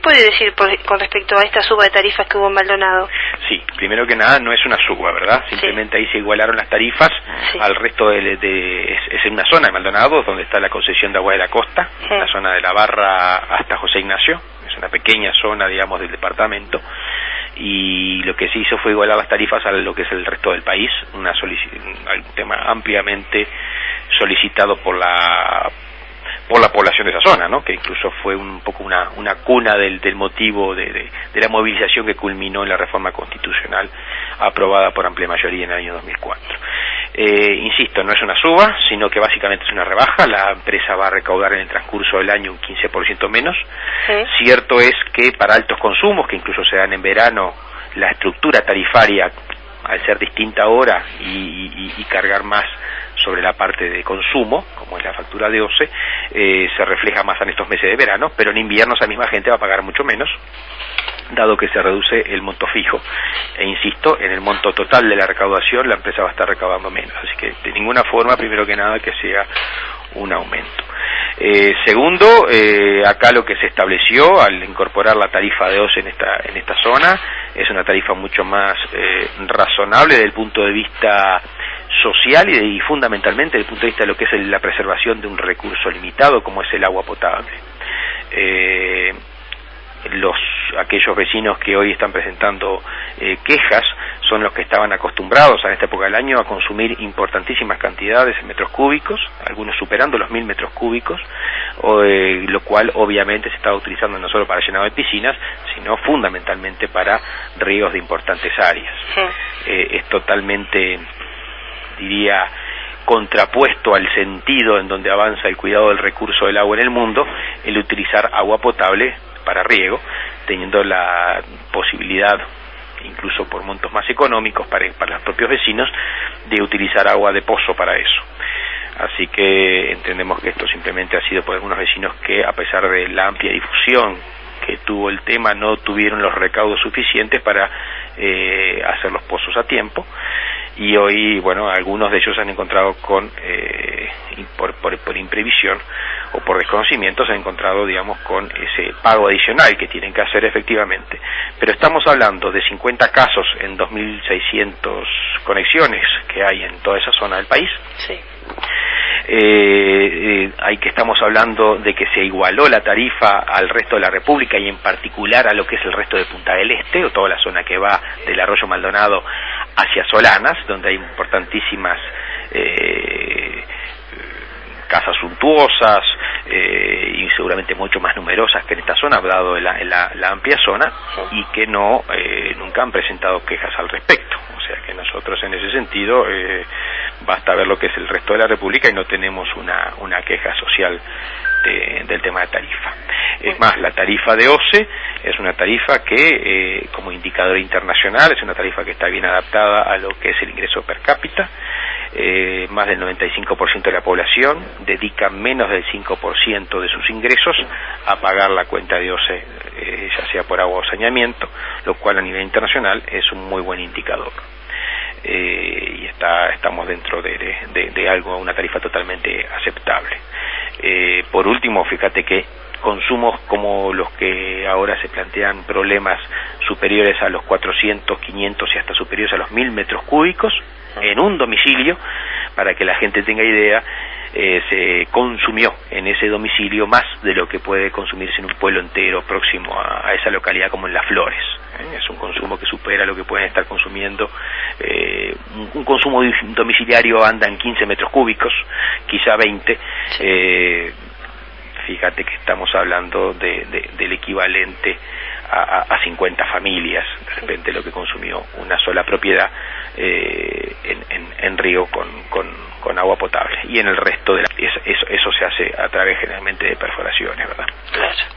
puede decir con respecto a esta suba de tarifas que hubo en Maldonado? Sí, primero que nada no es una suba, ¿verdad? Simplemente ahí se igualaron las tarifas al resto es en una zona de Maldonado donde está la concesión de agua de la costa, la zona de la Barra hasta José Ignacio, es una pequeña zona, digamos, del departamento, y lo que se hizo fue igualar las tarifas a lo que es el resto del país, un tema ampliamente solicitado por la población de esa zona, ¿no? Que incluso fue un poco una cuna del motivo de la movilización que culminó en la reforma constitucional aprobada por amplia mayoría en el año 2004. Insisto, no es una suba, sino que básicamente es una rebaja. La empresa va a recaudar en el transcurso del año un 15% menos. Cierto es que para altos consumos, que incluso se dan en verano, la estructura tarifaria, al ser distinta ahora y cargar más sobre la parte de consumo, como es la factura de OCE, se refleja más en estos meses de verano, pero en invierno esa misma gente va a pagar mucho menos, dado que se reduce el monto fijo. E insisto, en el monto total de la recaudación la empresa va a estar recaudando menos, así que de ninguna forma, primero que nada, que sea un aumento. Segundo, acá lo que se estableció al incorporar la tarifa de OCE en esta zona es una tarifa mucho más razonable desde el punto de vista social y fundamentalmente desde el punto de vista de lo que es la preservación de un recurso limitado como es el agua potable. Aquellos vecinos que hoy están presentando quejas son los que estaban acostumbrados en esta época del año a consumir importantísimas cantidades en metros cúbicos, algunos superando los 1000 metros cúbicos, lo cual obviamente se estaba utilizando no solo para llenado de piscinas, sino fundamentalmente para riegos de importantes áreas. Es totalmente, diría, contrapuesto al sentido en donde avanza el cuidado del recurso del agua en el mundo, el utilizar agua potable para riego, teniendo la posibilidad, incluso por montos más económicos para los propios vecinos, de utilizar agua de pozo para eso. Así que entendemos que esto simplemente ha sido por algunos vecinos que, a pesar de la amplia difusión que tuvo el tema, no tuvieron los recaudos suficientes para hacer los pozos a tiempo, y hoy, bueno, algunos de ellos han encontrado por imprevisión o por desconocimiento, se han encontrado, digamos, con ese pago adicional que tienen que hacer efectivamente. Pero estamos hablando de 50 casos en 2.600 conexiones que hay en toda esa zona del país. Estamos hablando de que se igualó la tarifa al resto de la República y en particular a lo que es el resto de Punta del Este, o toda la zona que va del Arroyo Maldonado hacia Solanas, donde hay importantísimas casas suntuosas y seguramente mucho más numerosas que en esta zona, dado la amplia zona, y que nunca han presentado quejas al respecto. O sea que nosotros en ese sentido basta ver lo que es el resto de la República y no tenemos una queja social del tema de tarifa. Es más, la tarifa de OCE es una tarifa que, como indicador internacional, es una tarifa que está bien adaptada a lo que es el ingreso per cápita. Más del 95% de la población dedica menos del 5% de sus ingresos a pagar la cuenta de OCE, ya sea por agua o saneamiento, lo cual a nivel internacional es un muy buen indicador. Y estamos dentro de algo, una tarifa totalmente aceptable. Por último, fíjate que consumos como los que ahora se plantean problemas superiores a los 400, 500 y hasta superiores a los 1000 metros cúbicos en un domicilio, para que la gente tenga idea, se consumió en ese domicilio más de lo que puede consumirse en un pueblo entero próximo a esa localidad, como en Las Flores. Es un consumo que supera lo que pueden estar consumiendo. Un consumo domiciliario anda en 15 metros cúbicos, quizá 20. Fíjate que estamos hablando del equivalente a 50 familias, de repente, lo que consumió una sola propiedad en riego con agua potable. Y en el resto eso se hace a través generalmente de perforaciones, ¿verdad? Claro.